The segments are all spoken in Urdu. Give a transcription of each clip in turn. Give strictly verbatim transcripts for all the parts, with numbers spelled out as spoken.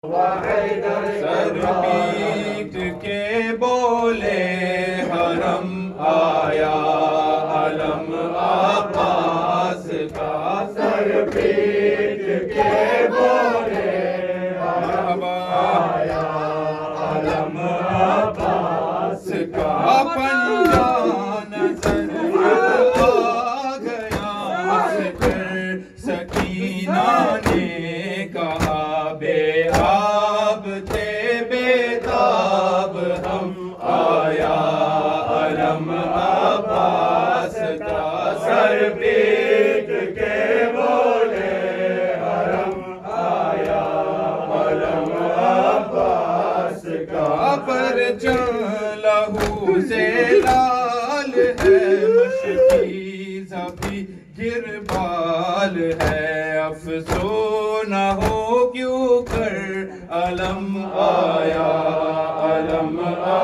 سر پیٹ کے بولے حرم آیا علم عباس کا، سر پیٹ کے بولے حرم آیا علم عباس کا، پنجا نظر آ گیا پھر سکینہ نے کہا بے آب تھے بے تاب ہم، آیا علم عباس کا، سر پیٹ کے بولے حرم آیا علم عباس کا، پرچم لہو سے لال ہے مشکیز ابھی گربال ہے، افسون نہ ہو کیوں کر علم آیا علم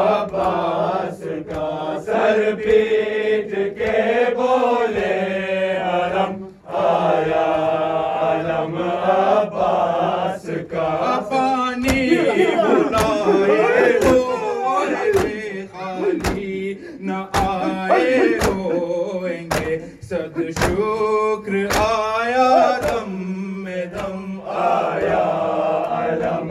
عباس کا، سر پیٹ کے بولے حرم آیا علم عباس کا، پانی بلائے ہوئے خالی نہ آئے ہوئیں گے، صد شکر آیا دم میں دم، آیا علم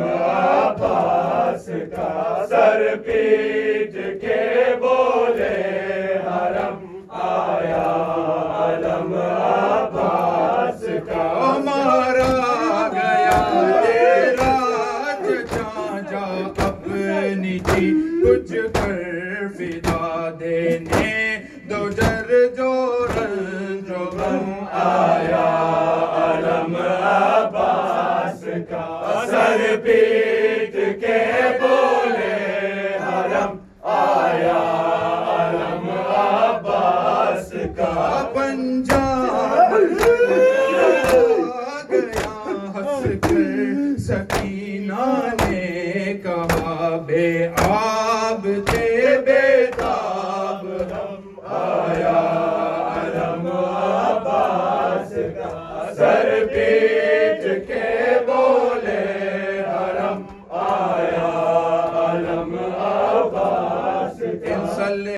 عباس کا، سر پیٹ کے بولے حرم آیا علم عباس کا، مارا گیا تیرا چچا جا اپنی جی کچھ کر فدا دینے دو جر جو رنج و غم، آیا علم عباس کا، سر پیٹ کے بولے حرم آیا علم عباس کا، پنجاب گیا ہنس کر سکینہ نے کہا بے آب تھے بے تاب ہم، آیا علم عباس کا، سر پیٹ کے